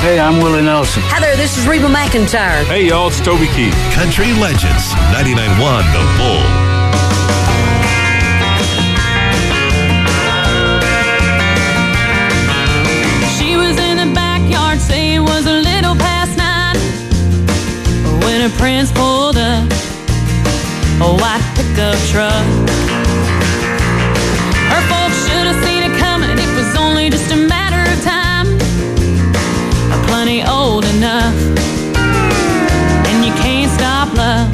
Hey, I'm Willie Nelson. Hi there, this is Reba McEntire. Hey, y'all, it's Toby Keith. Country Legends, 99.1 The Bull. She was in the backyard, say it was a little past 9, when her prince pulled up a white pickup truck. Her folks should have seen it coming, it was only just a matter of time. Plenty old enough, and you can't stop love.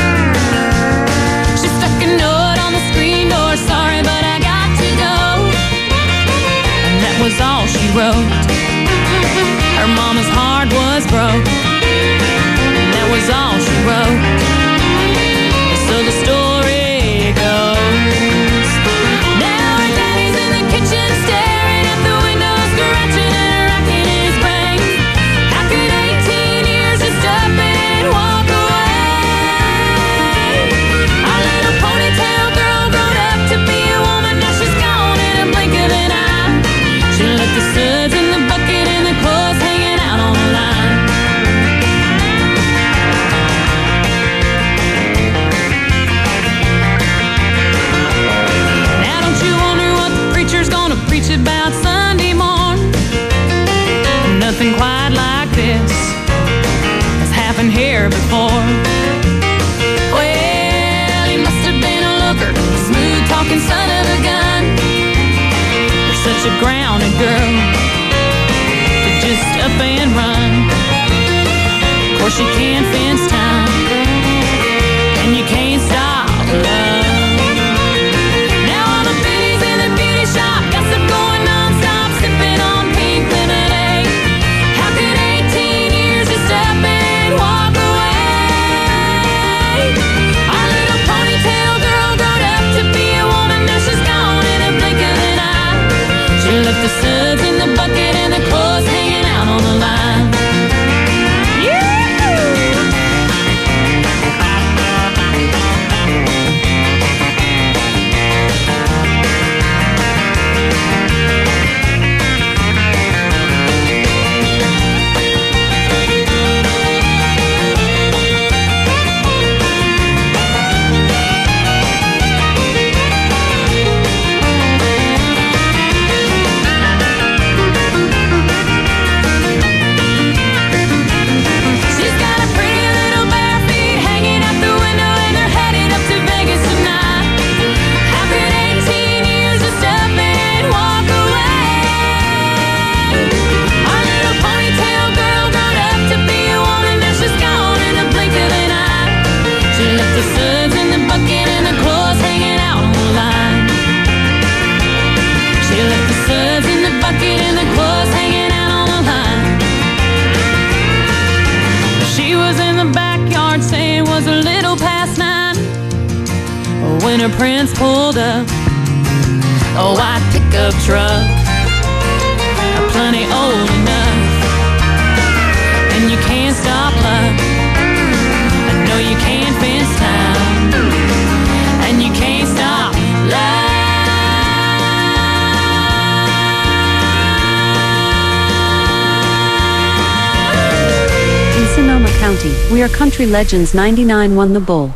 She stuck a note on the screen door, sorry but I got to go. And that was all she wrote. Her mama's heart was broke, and that was all she wrote. So the story goes, now her daddy's in the kitchen staring at the window, scratching and racking his brain. How could 18 years just up and walk away? Our little ponytail girl grown up to be a woman, now she's gone in a blink of an eye. She left the suds in the bucket and the clothes hanging out on the line. Now don't you wonder what the preacher's gonna preach about Sunday morn? Nothing quite like this has happened here before. Well, he must have been a looker, smooth talking son of a gun. You're such a grounded girl to just up and run. Of course you can't fence time, and you can't stop love. Now all the biddies in the beauty shop, gossip going non-stop, sipping on pink lemonade. How could 18 years just up and walk away? Our little ponytail girl grown up to be a woman, now she's gone in a blink of an eye. She left the suds in the bucket and the clothes hanging out on the line. She's got a pretty little bare feet hanging out the window, and they're headed up to Vegas tonight. How could 18 years just up and walk away? Our little ponytail girl grown up to be a woman, now she's gone in a blink of an eye. She left the suds in the bucket and the clothes hanging out on the line. She left the suds in the bucket and the clothes hanging out on the line. She was in the backyard, saying it was a little past 9, when her prince pulled up a white pickup truck, plenty old enough, and you can't stop love. I know you can't fence time, and you can't stop love. In Sonoma County, we are Country Legends 99.1 The Bull.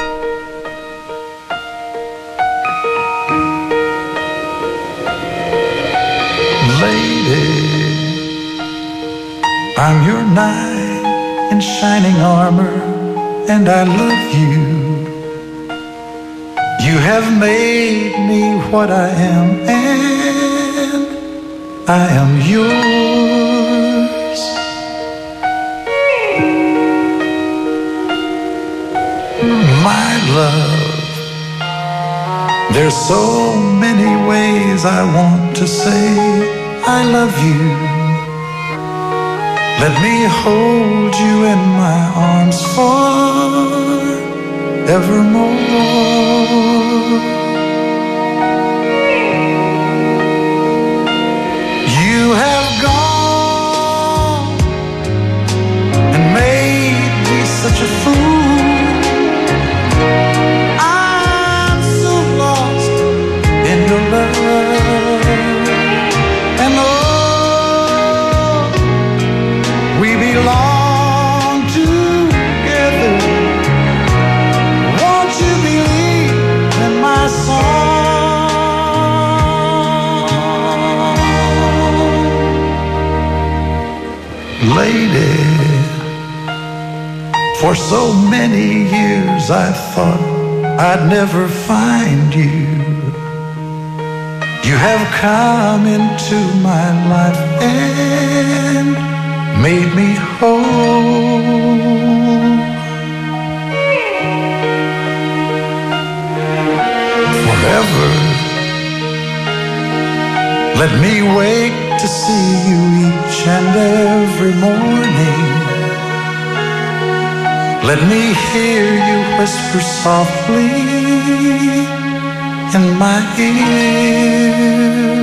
Lady, I'm your knight in shining armor, and I love you. You have made me what I am, and I am yours. My love, there's so many ways I want to say I love you. Let me hold you in my arms forevermore. You have gone and made me such a fool. I'm so lost in your love. And oh, lady. For so many years I thought I'd never find you. You have come into my life and made me whole. Forever, let me wake to see you each and every morning. Let me hear you whisper softly in my ear.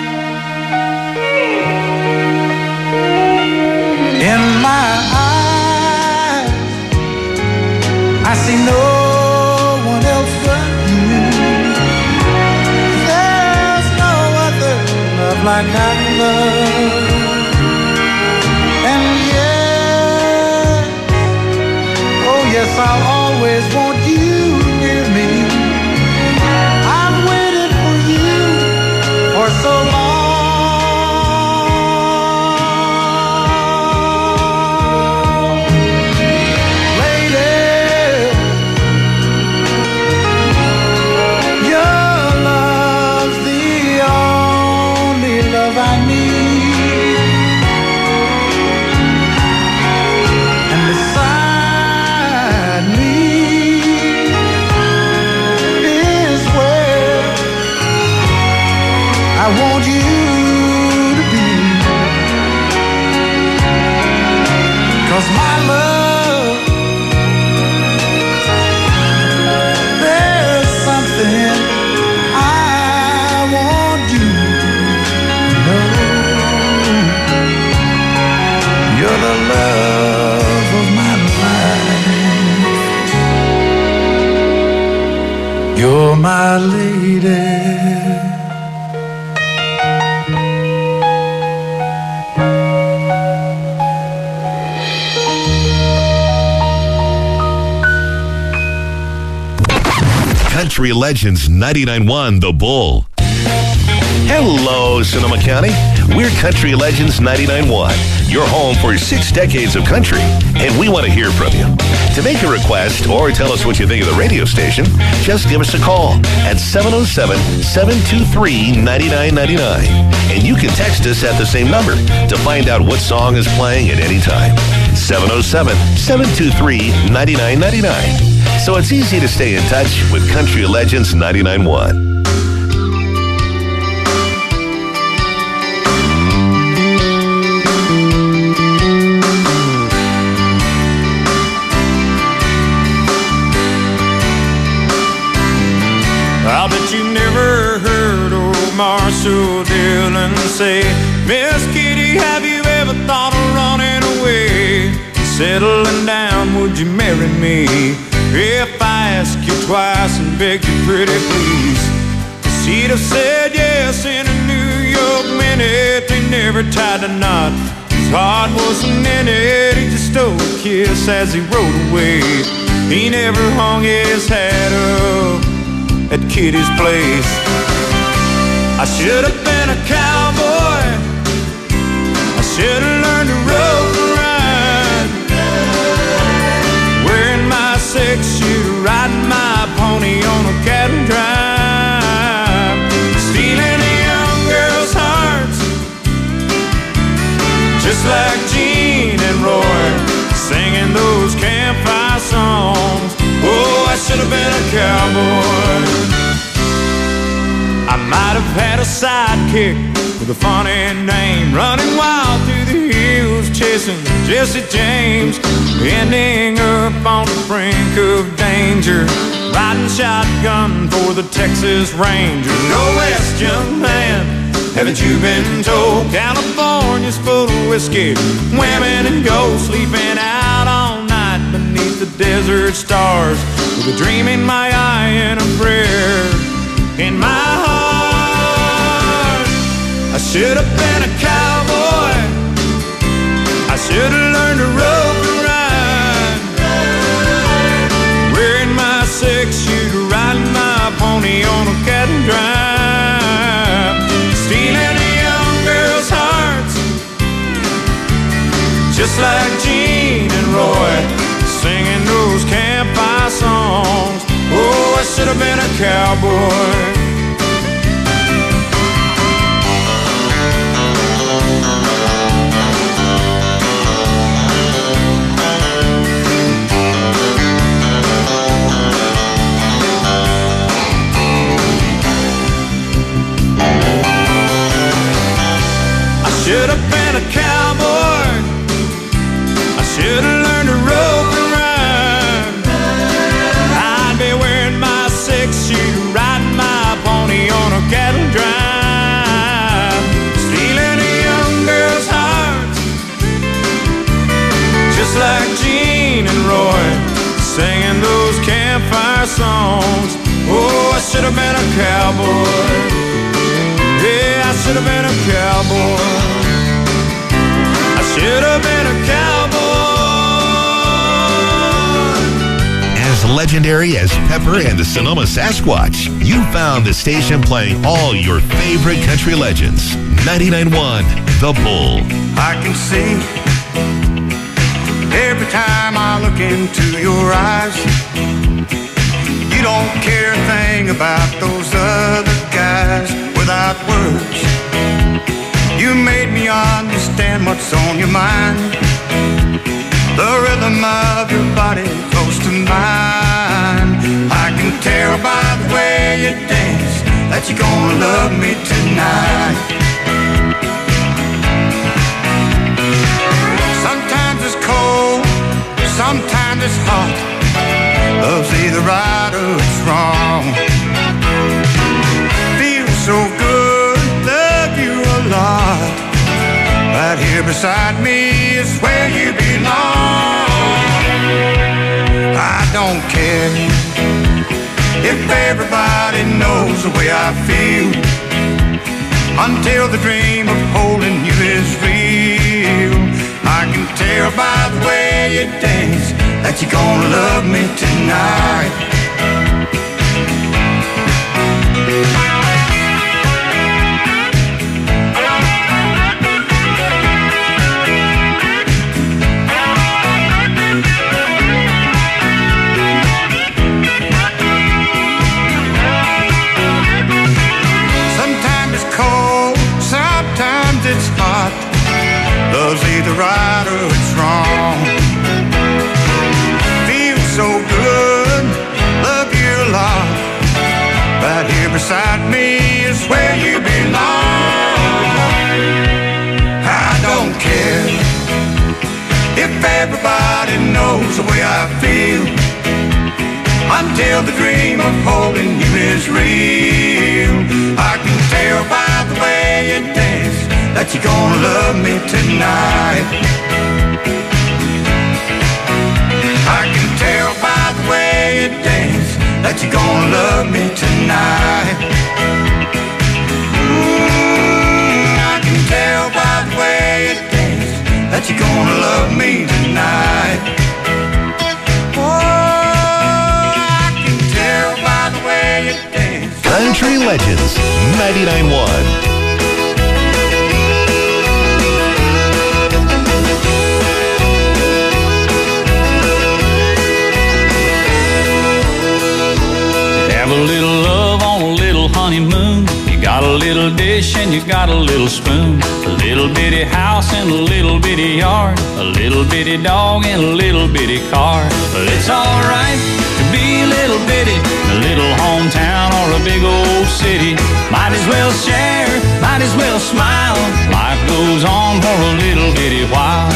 In my eyes, I see no one else but you. There's no other love like I love. And yes, I'll always want you near me. I've waited for you for so long. Lady, your love's the only love I need. And beside me is where I want you to be. 'Cause my love, there's something I want you to know. You're the love of my life. You're my lady. Country Legends 99.1 The Bull. Hello, Sonoma County. We're Country Legends 99.1, your home for 6 decades of country, and we want to hear from you. To make a request or tell us what you think of the radio station, just give us a call at 707-723-9999. And you can text us at the same number to find out what song is playing at any time. 707-723-9999. So it's easy to stay in touch with Country Legends 99.1. I bet you never heard old Marshall Dillon say, Miss Kitty, have you ever thought of running away? Settling down, would you marry me? If I ask you twice and beg you pretty please. She'd have said yes in a New York minute. They never tied a knot, his heart wasn't in it. He just stole a kiss as he rode away. He never hung his hat up at Kitty's place. I should have been a cowboy, I should have learned to rope and ride, wearing my 6-shooter, riding my pony on a cattle drive, stealing a young girl's hearts, just like Gene and Roy, singing those campfire songs. Oh, I should have been a cowboy. I might have had a sidekick with a funny name, running wild through the hills, chasing Jesse James, ending up on the brink of danger, riding shotgun for the Texas Rangers. No West, young man, haven't you been told California's full of whiskey, women and gold, sleeping out all night beneath the desert stars, with a dream in my eye and a prayer in my heart. I should have been a cowboy, I should have learned to rope and ride, wearing my 6-shooter, riding my pony on a cattle drive, stealing a young girl's hearts, just like Gene and Roy, singing those campfire songs. Oh, I should have been a cowboy. Should have been a cowboy. I should have learned to rope and ride. I'd be wearing my 6-shoe, riding my pony on a cattle drive, stealing a young girl's heart, just like Gene and Roy, singing those campfire songs. Oh, I should have been a cowboy. Yeah, I should have been a cowboy. I should have been a cowboy. As legendary as Pepper and the Sonoma Sasquatch, you found the station playing all your favorite country legends. 99.1 The Bull. I can see every time I look into your eyes, you don't care a thing about those other guys. Without words, you made me understand what's on your mind. The rhythm of your body close to mine. I can tell by the way you dance that you're gonna love me tonight. Sometimes it's cold, sometimes it's hot. Love's either right or it's wrong. So good, love you a lot. Right here beside me is where you belong. I don't care if everybody knows the way I feel, until the dream of holding you is real. I can tell by the way you dance that you're gonna love me tonight. Love's either right or it's wrong. Feels so good, love you a lot. Right here beside me is where you belong. I don't care if everybody knows the way I feel, until the dream of holding you is real. I can tell by the way you dance that you're gonna love me tonight. I can tell by the way you dance that you're gonna love me tonight. I can tell by the way you dance that you're gonna love me tonight. Oh, I can tell by the way you dance. Country Legends 99.1. Have a little love on a little honeymoon. You got a little dish and you got a little spoon, a little bitty house and a little bitty yard, a little bitty dog and a little bitty car. But it's alright to be a little bitty in a little hometown or a big old city. Might as well share, might as well smile. Life goes on for a little bitty while.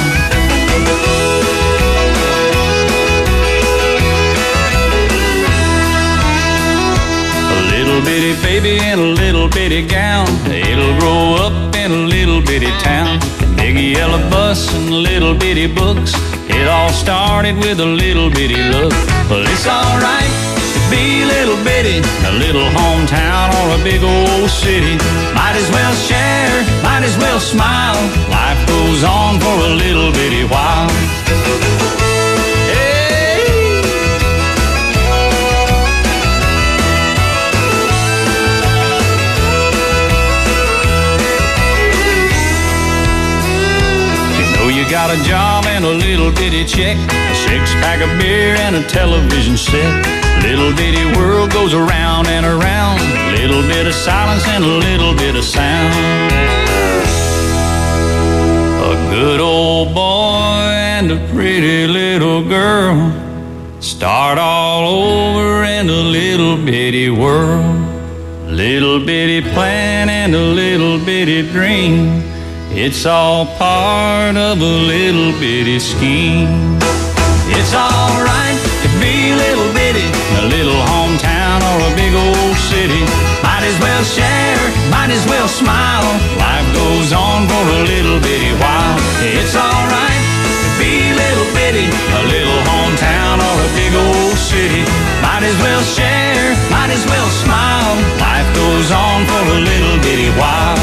Little bitty baby in a little bitty gown, it'll grow up in a little bitty town. Big yellow bus and little bitty books, it all started with a little bitty look. But it's alright to be a little bitty in a little hometown or a big old city. Might as well share, might as well smile. Life goes on for a little bitty while. got a job and a little bitty check, a six-pack of beer and a television set. Little bitty world goes around and around, little bit of silence and a little bit of sound. A good old boy and a pretty little girl start all over in a little bitty world. Little bitty plan and a little bitty dream, it's all part of a little bitty scheme. It's alright to be little bitty in a little hometown or a big old city. Might as well share, might as well smile. Life goes on for a little bitty while. It's alright to be little bitty in a little hometown or a big old city. Might as well share, might as well smile. Life goes on for a little bitty while.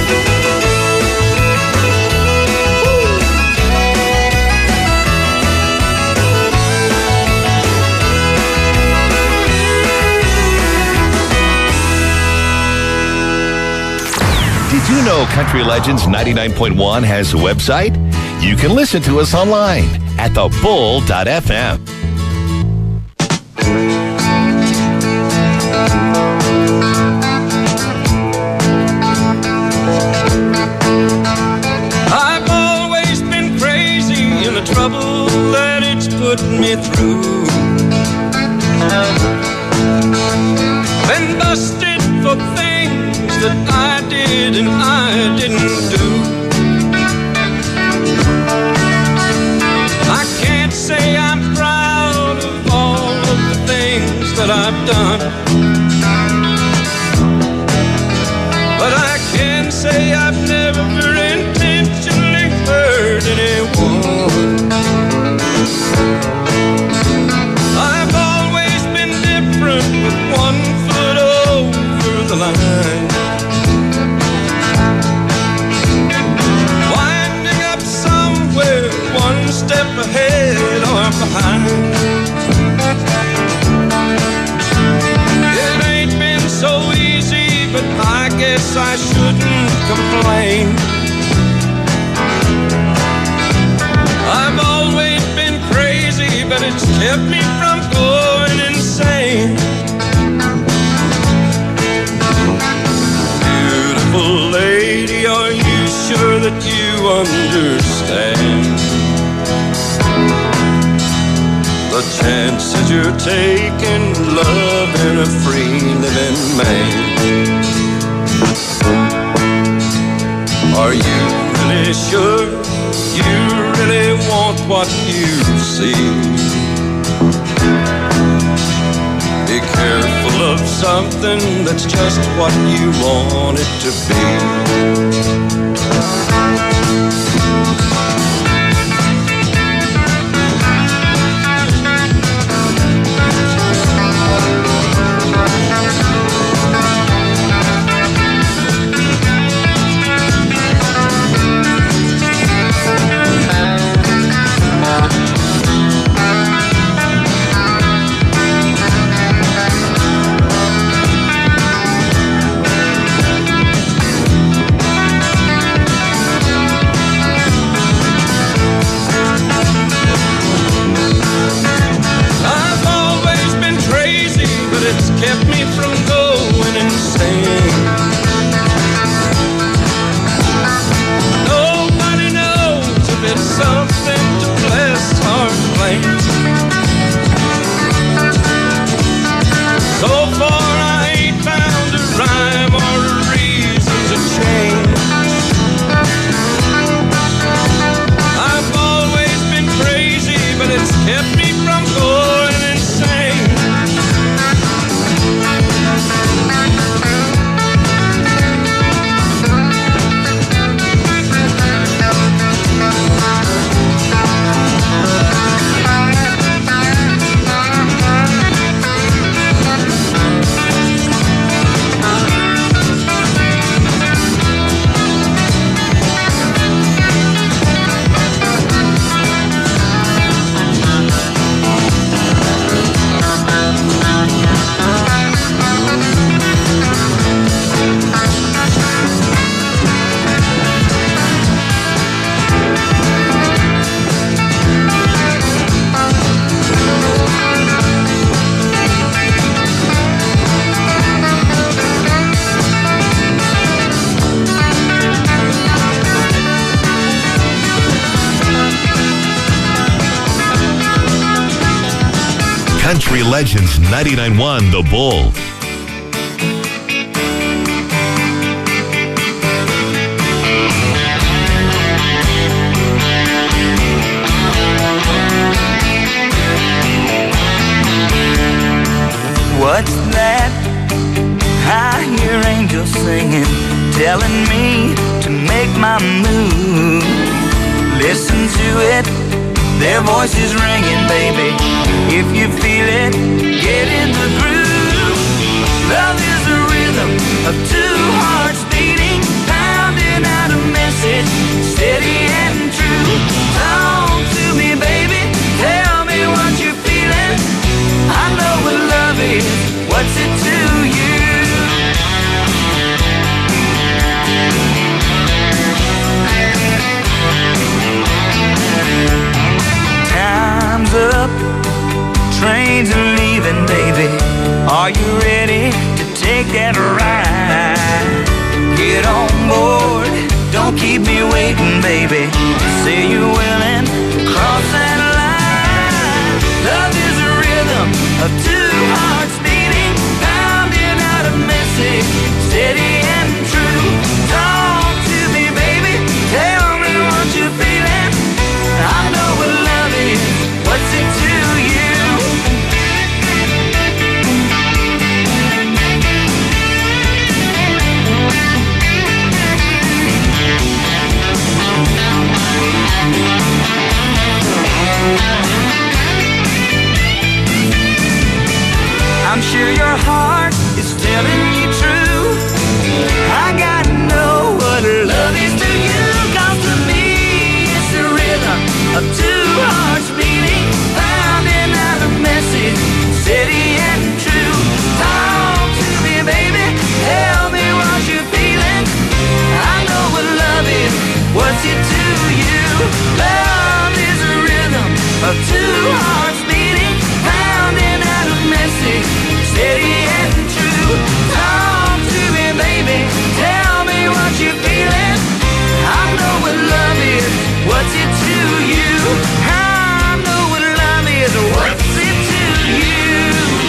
Did you know Country Legends 99.1 has a website? You can listen to us online at thebull.fm. I've always been crazy in the trouble that it's put me through. Been busted for things that I did and I didn't do. I can't say I'm proud of all of the things that I've done, but I can say I've never intentionally hurt anyone. I've always been different with one foot over the line, winding up somewhere one step ahead or behind. It ain't been so easy, but I guess I shouldn't complain. I've always been crazy, but it's kept me from going insane. Beautiful lady, are you sure that you understand the chances you're taking, loving a free living man? Are you really sure you really want what you see? Be careful of something that's just what you want it to be. Country Legends 99.1 The Bull. What's that? I hear angels singing, telling me to make my move. Listen to it, their voices ringing, baby. If you feel it, get in the groove. Love is the rhythm of two hearts beating, pounding out a message, steady and true. Talk to me, baby, tell me what you're feeling. I know what love is, what's it to you? Time's up, trains are leaving, baby. Are you ready to take that ride? Get on board, don't keep me waiting, baby. Say you're willing to cross that line. Love is a rhythm of two hearts beating, pounding out a message, steady and true. Talk to me, baby, tell me what you're feeling. I know what love is, what's it to you? I'm sure your heart is telling you true. I gotta know what love is to you. 'Cause to me it's the rhythm of two hearts beating, pounding out a message, steady and true. Talk to me, baby, tell me what you're feeling. I know what love is, what's it to you? Love is a rhythm of two hearts beating, pounding out a message, steady and true. Talk to me, baby, tell me what you're feeling. I know what love is, what's it to you? I know what love is, what's it to you?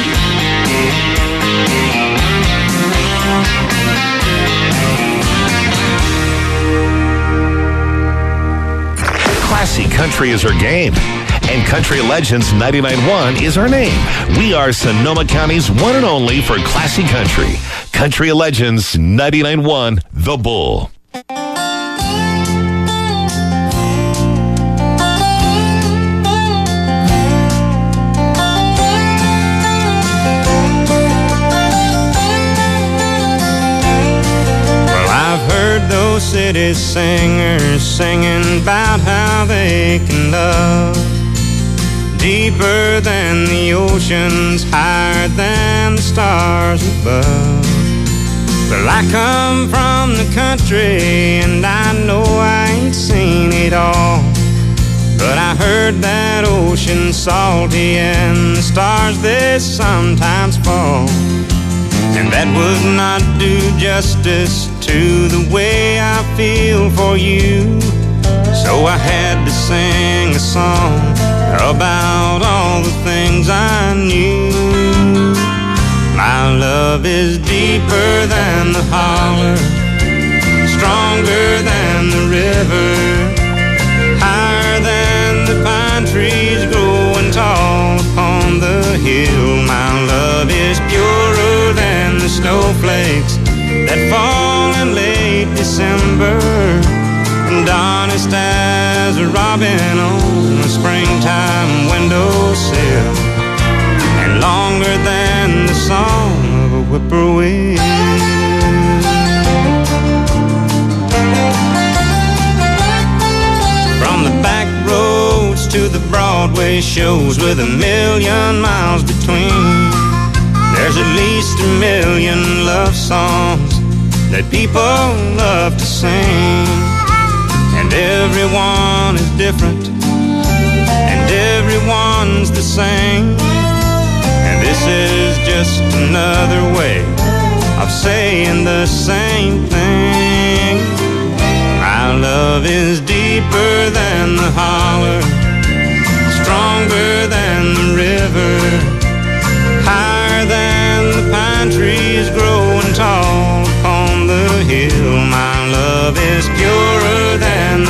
Classy country is our game, and Country Legends 99.1 is our name. We are Sonoma County's one and only for classy country. Country Legends 99.1 The Bull. Those city singers singing about how they can love deeper than the oceans, higher than the stars above. Well, I come from the country and I know I ain't seen it all, but I heard that ocean salty and the stars they sometimes fall. And that would not do justice to the way I feel for you. So I had to sing a song about all the things I knew. My love is deeper than the holler, stronger than the river, higher than the pine trees growing tall upon the hill. My love is purer than the snowflakes that fall in late December, and honest as a robin on a springtime windowsill, and longer than the song of a whippoorwill. From the back roads to the Broadway shows with 1,000,000 miles between, there's at least 1,000,000 love songs that people love to sing. And everyone is different, and everyone's the same. And this is just another way of saying the same thing. My love is deeper than the holler, stronger than the river,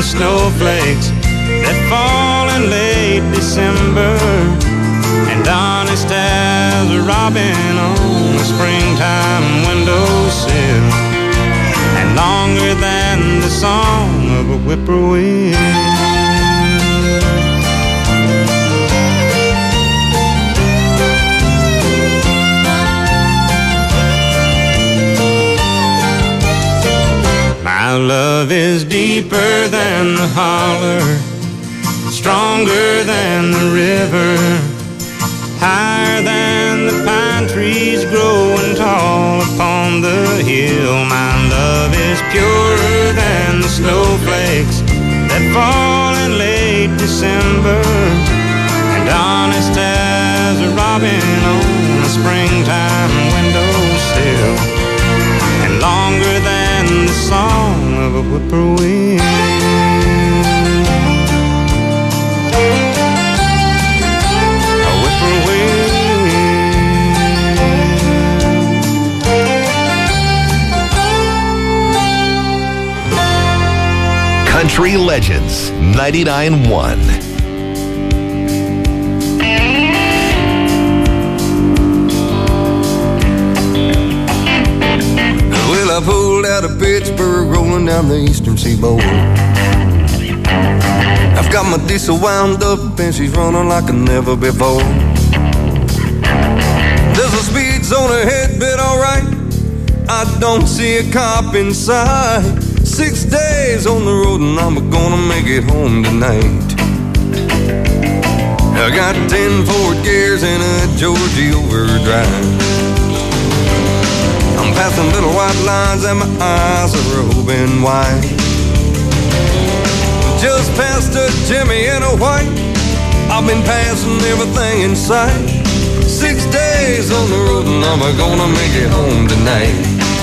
snowflakes that fall in late December, and honest as a robin on a springtime windowsill, and longer than the song of a whippoorwill. My love is deeper than the holler, stronger than the river, higher than the pine trees growing tall upon the hill. My love is purer than the snowflakes that fall in late December, and honest as a robin on a springtime windowsill, and longer than the song of a whippoorwill. A whippoorwill. Country Legends 99.1. I pulled out of Pittsburgh, rolling down the eastern seaboard. I've got my diesel wound up and she's running like never before. There's a speed zone ahead, but alright, I don't see a cop inside. 6 days on the road and I'm gonna make it home tonight. I got 10 Ford gears and a Georgie overdrive. I'm passing little white lines and my eyes are open wide. Just past a Jimmy and a white, I've been passing everything in sight. 6 days on the road and I'm gonna make it home tonight.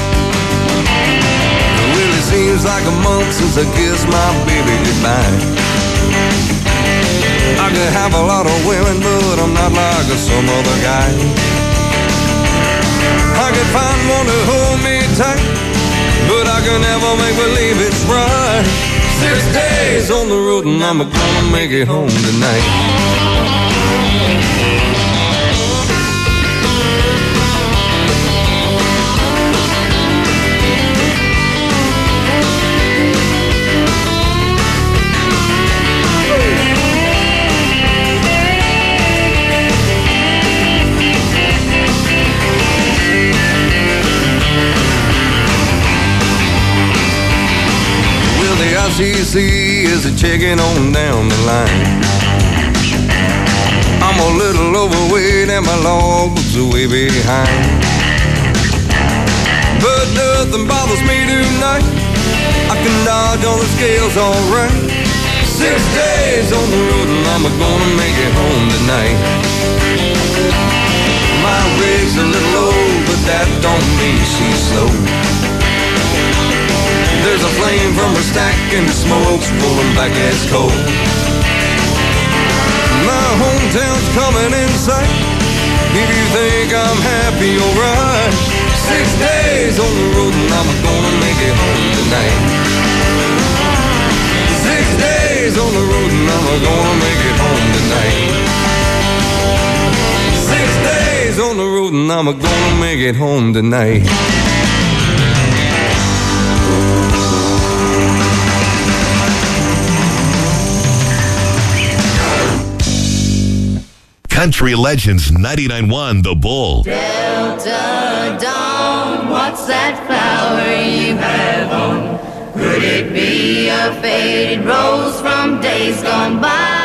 Well, it seems like a month since I kissed my baby goodbye. I could have a lot of women, but I'm not like some other guy. I could find one to hold me tight, but I can never make believe it's right. 6 days on the road and I'm gonna make it home tonight. ICC is a checking on down the line. I'm a little overweight and my logbook's way behind, but nothing bothers me tonight. I can dodge on the scales alright. 6 days on the road and I'm gonna make it home tonight. My rig's a little low, but that don't mean she's slow. There's a flame from her stack and the smoke's rolling back as coal. My hometown's coming in sight. If you think I'm happy, alright. 6 days on the road and I'm gonna make it home tonight. 6 days on the road and I'm gonna make it home tonight. 6 days on the road and I'm gonna make it home tonight. Country Legends 99.1 The Bull. Delta Dawn, what's that flower you have on? Could it be a faded rose from days gone by?